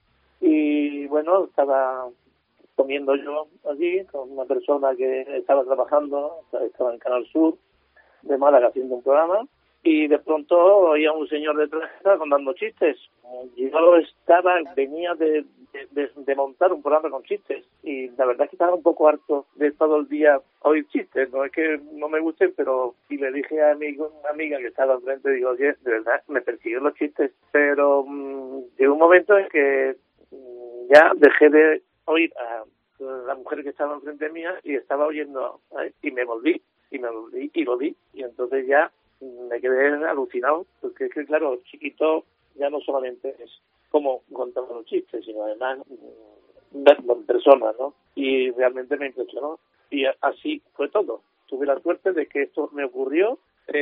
y bueno, estaba comiendo yo allí con una persona que estaba trabajando, estaba en Canal Sur de Málaga haciendo un programa, y de pronto oía un señor detrás contando chistes. Yo venía de montar un programa con chistes, y la verdad es que estaba un poco harto de todo el día oír chistes. No es que no me gusten, pero y le dije a una amiga que estaba enfrente, digo: oye, de verdad me persiguen los chistes. Pero llegó un momento en que ya dejé de oír a la mujer que estaba enfrente mía y estaba oyendo, y me volví y lo vi, y entonces ya me quedé alucinado, porque es que claro, Chiquito ya no solamente es como contaba los chistes, sino además verlo en persona, ¿no? Y realmente me impresionó, y así fue todo. Tuve la suerte de que esto me ocurrió,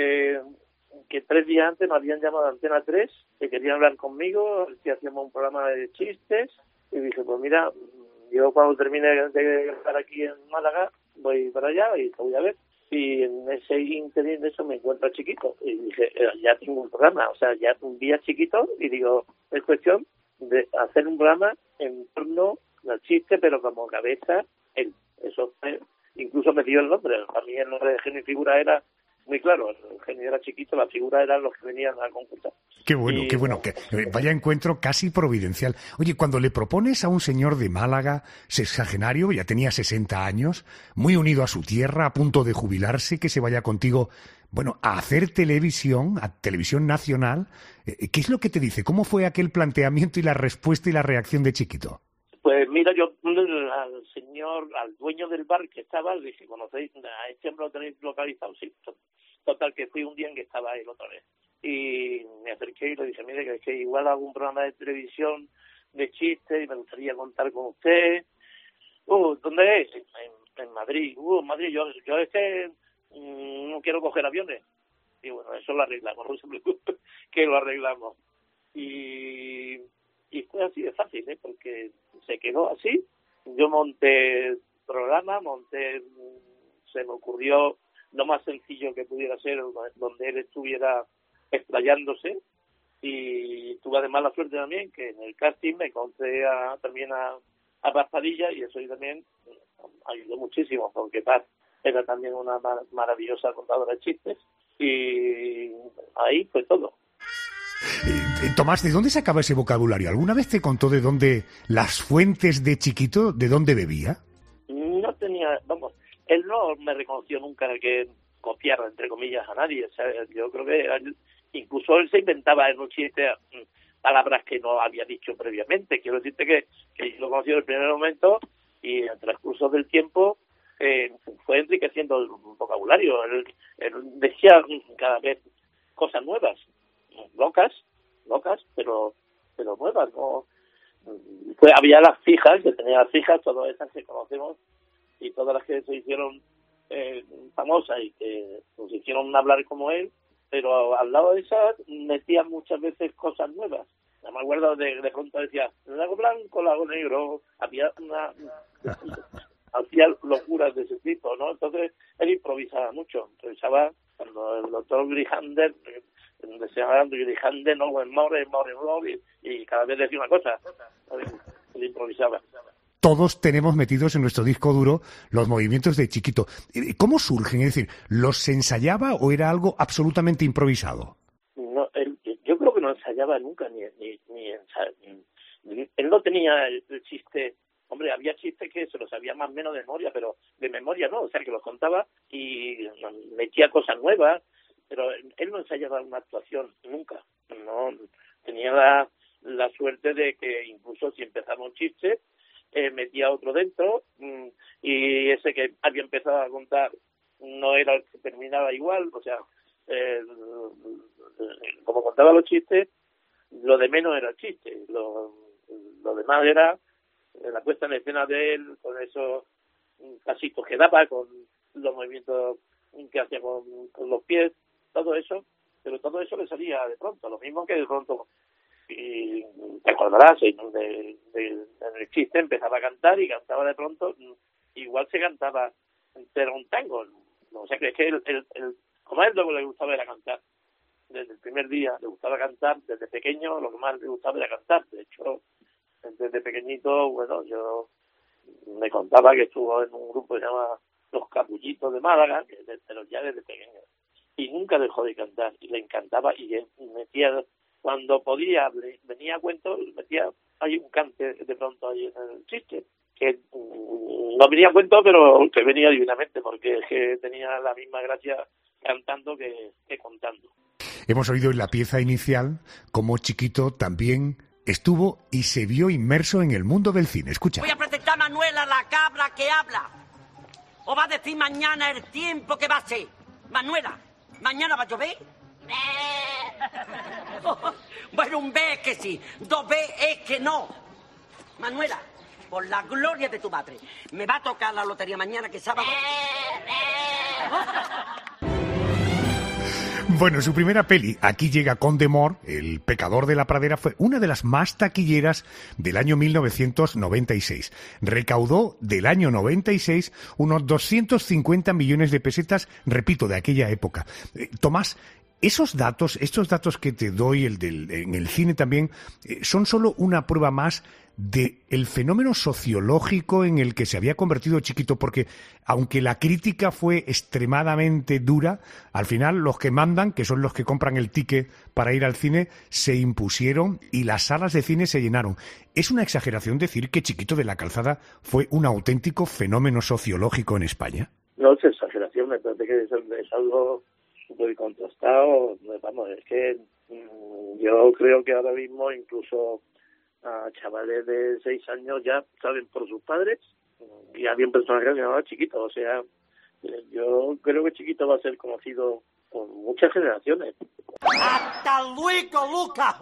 que 3 días antes me habían llamado a Antena 3, que querían hablar conmigo, si hacíamos un programa de chistes, y dije: pues mira, yo cuando termine de estar aquí en Málaga voy para allá y te voy a ver. Y en ese ínterin de eso me encuentro a Chiquito y dije: ya tengo un programa, o sea, ya vi a Chiquito y digo, es cuestión de hacer un programa en torno al chiste, pero como cabeza él. Eso fue, incluso me dio el nombre. Para mí el nombre de Genio y Figura era muy claro. El genio era Chiquito, la figura eran los que venían a concursar. Qué bueno, que vaya encuentro casi providencial. Oye, cuando le propones a un señor de Málaga, sexagenario, ya tenía 60 años, muy unido a su tierra, a punto de jubilarse, que se vaya contigo, a hacer televisión, a televisión nacional, ¿qué es lo que te dice? ¿Cómo fue aquel planteamiento y la respuesta y la reacción de Chiquito? Pues mira, yo al dueño del bar que estaba, le dije: ¿conocéis a este hombre? ¿Lo tenéis localizado? Sí. Total, que fui un día en que estaba él otra vez. Y me acerqué y le dije: mire, que es que igual hago un programa de televisión de chistes y me gustaría contar con usted. ¿Dónde es? En Madrid. Madrid, yo es que no quiero coger aviones. Y bueno, eso lo arreglamos, no se preocupe, que lo arreglamos. Y fue así de fácil, porque se quedó así. Yo monté programa, se me ocurrió lo más sencillo que pudiera ser, donde él estuviera explayándose, y tuve además la suerte también que en el casting me encontré también a Paz Padilla, y eso también ayudó muchísimo, porque Paz era también una maravillosa contadora de chistes, y ahí fue todo. Tomás, ¿de dónde sacaba ese vocabulario? ¿Alguna vez te contó de dónde las fuentes de Chiquito, de dónde bebía? No tenía, él no me reconoció nunca que copiar, entre comillas, a nadie. O sea, yo creo que incluso él se inventaba en un chiste palabras que no había dicho previamente. Quiero decirte que yo lo conocí en el primer momento y en el transcurso del tiempo fue enriqueciendo el vocabulario. Él decía cada vez cosas nuevas, locas, pero nuevas, ¿no? Había las fijas, que tenía las fijas, todas esas que conocemos y todas las que se hicieron famosas y que nos hicieron hablar como él, pero al lado de esas metía muchas veces cosas nuevas. No me acuerdo de pronto decía, lago blanco, lago negro, hacía locuras de ese tipo, ¿no? Entonces él improvisaba mucho, cuando el doctor Grijander decía Grijander, no, more, y cada vez decía una cosa, él improvisaba. Todos tenemos metidos en nuestro disco duro los movimientos de Chiquito. ¿Cómo surgen? Es decir, ¿los ensayaba o era algo absolutamente improvisado? No, yo creo que no ensayaba nunca, ni él no tenía el chiste. Hombre, había chistes que se los sabía más o menos de memoria, pero de memoria no, o sea, que los contaba y metía cosas nuevas, pero él no ensayaba una actuación nunca. No tenía la suerte de que incluso si empezaba un chiste, metía otro dentro, y ese que había empezado a contar no era el que terminaba igual, o sea, como contaba los chistes, lo de menos era el chiste, lo demás era la puesta en escena de él, con esos pasitos que daba, con los movimientos que hacía con los pies, todo eso, pero todo eso le salía de pronto, lo mismo que de pronto, y te acordarás, en el chiste empezaba a cantar y cantaba de pronto, igual se cantaba entero un tango, no sé, es que como a él luego le gustaba era cantar, desde el primer día le gustaba cantar, desde pequeño lo que más le gustaba era cantar, de hecho desde pequeñito, bueno, yo me contaba que estuvo en un grupo que se llama Los Capullitos de Málaga, pero ya desde pequeño, y nunca dejó de cantar, y le encantaba, y él metía, cuando podía, venía a cuento, metía ahí un cante de pronto ahí en el chiste, que no venía a cuento, pero que venía divinamente, porque es que tenía la misma gracia cantando que contando. Hemos oído en la pieza inicial cómo Chiquito también estuvo y se vio inmerso en el mundo del cine. Escucha. Voy a presentar a Manuela, la cabra que habla. ¿O va a decir mañana el tiempo que va a ser? Manuela, ¿mañana va a llover? Bueno, un B es que sí, 2B es que no. Manuela, por la gloria de tu madre, ¿me va a tocar la lotería mañana que es sábado? Bueno, su primera peli, Aquí llega Condemor, El pecador de la pradera, fue una de las más taquilleras del año 1996. Recaudó del año 96 unos 250 millones de pesetas, repito, de aquella época. Tomás, estos datos que te doy, en el cine también, son solo una prueba más del fenómeno sociológico en el que se había convertido Chiquito, porque aunque la crítica fue extremadamente dura, al final los que mandan, que son los que compran el ticket para ir al cine, se impusieron y las salas de cine se llenaron. ¿Es una exageración decir que Chiquito de la Calzada fue un auténtico fenómeno sociológico en España? No es exageración, me parece que es algo súper contrastado. Vamos, es que yo creo que ahora mismo incluso a chavales de 6 años ya saben por sus padres, y había un personaje que se llamaba Chiquito, o sea, yo creo que Chiquito va a ser conocido por muchas generaciones. ¡Hasta luego, Luca!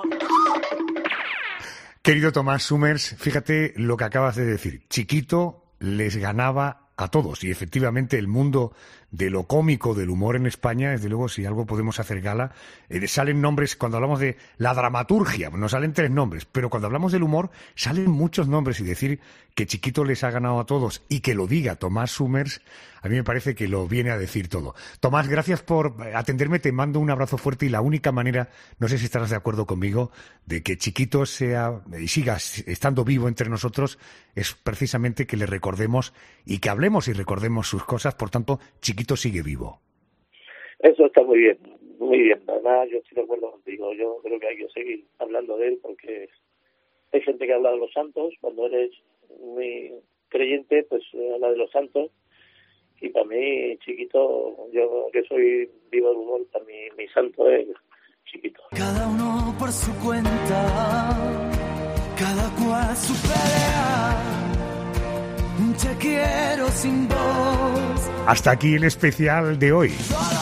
Querido Tomás Summers, fíjate lo que acabas de decir. Chiquito les ganaba a todos, y efectivamente el mundo de lo cómico, del humor en España, desde luego, si algo podemos hacer gala, salen nombres, cuando hablamos de la dramaturgia, nos salen 3 nombres, pero cuando hablamos del humor, salen muchos nombres, y decir que Chiquito les ha ganado a todos, y que lo diga Tomás Summers, a mí me parece que lo viene a decir todo. Tomás, gracias por atenderme, te mando un abrazo fuerte, y la única manera, no sé si estarás de acuerdo conmigo, de que Chiquito sea y siga estando vivo entre nosotros, es precisamente que le recordemos y que hablemos y recordemos sus cosas. Por tanto, Chiquito sigue vivo. Eso está muy bien, muy bien. Además, yo estoy de acuerdo contigo. Yo creo que hay que seguir hablando de él, porque hay gente que habla de los santos. Cuando eres muy creyente, pues habla de los santos. Y para mí, Chiquito, yo que soy vivo del humor, para mí mi santo es Chiquito. Cada uno por su cuenta, cada cual su pelea. Te quiero sin voz. Hasta aquí el especial de hoy.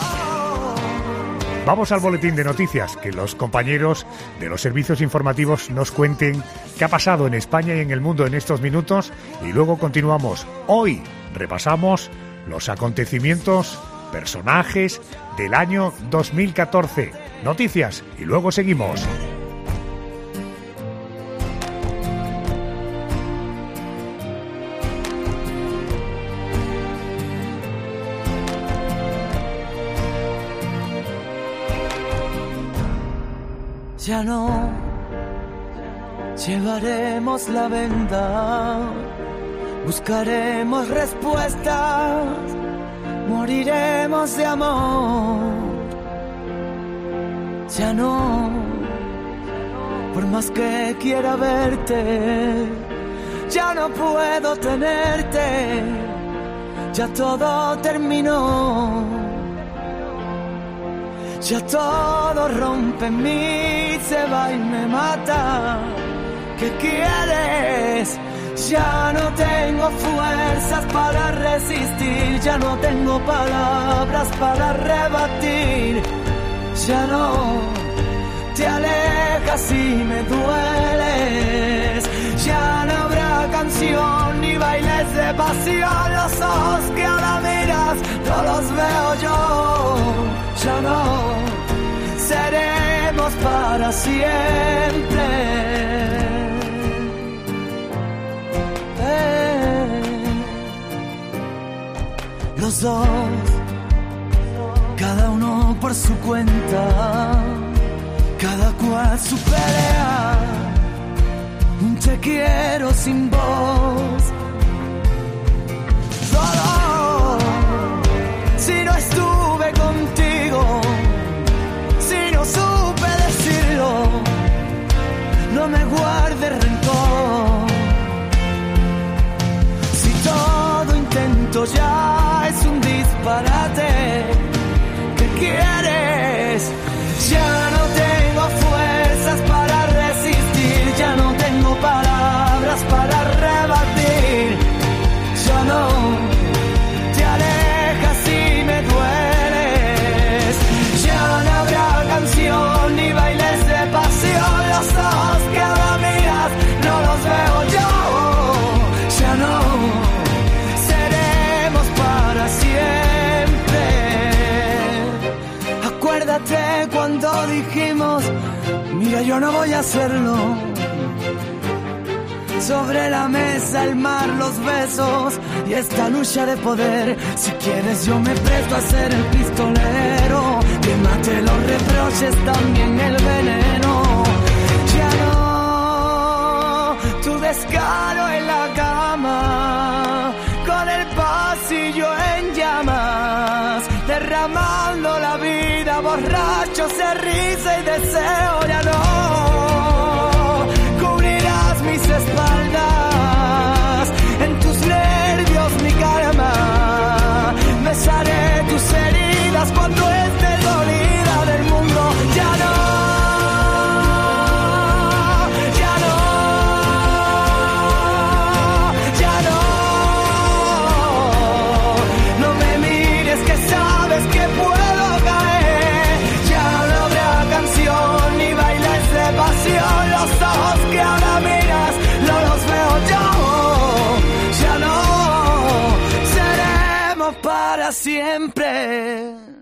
Vamos al boletín de noticias, que los compañeros de los servicios informativos nos cuenten qué ha pasado en España y en el mundo en estos minutos, y luego continuamos. Hoy repasamos los acontecimientos, personajes del año 2014. Noticias y luego seguimos. Ya no llevaremos la venda, buscaremos respuestas, moriremos de amor. Ya no, por más que quiera verte, ya no puedo tenerte, ya todo terminó. Ya todo rompe en mí, se va y me mata. ¿Qué quieres? Ya no tengo fuerzas para resistir, ya no tengo palabras para rebatir. Ya no te alejas y me dueles. Ya no habrá canción ni bailes de pasión. Los ojos que ahora miras no los veo yo. Ya no seremos para siempre. Los dos, cada uno por su cuenta, cada cual su pelea. Te quiero sin voz. Solo si no estuve contigo, si no supe decirlo, no me guardes rencor. Si todo intento ya es un disparate, ¿qué quieres? Ya no tengo fuerzas para resistir, ya no tengo palabras para rebatir. Ya no te alejas y me dueles. Ya no habrá canción ni bailes de pasión. Los ojos que ahora miras no los veo yo. Ya no seremos para siempre. Acuérdate cuando dijimos, mira, yo no voy a hacerlo. Sobre la mesa el mar, los besos y esta lucha de poder. Si quieres yo me presto a ser el pistolero, que mate los reproches, también el veneno. Ya no tu descaro en la cama, con el pasillo en llamas, derramando la vida, borrachos de risa y deseo. Ya no cubrirás mis espaldas, en tus nervios mi karma, besaré tus heridas cuando esté dolida del mundo. Ya no, ya no, ya no, no me mires que sabes que puedo caer. Ya no habrá canción ni bailes de pasión. Los ojos que ahora miras no los veo yo. Ya no seremos para siempre.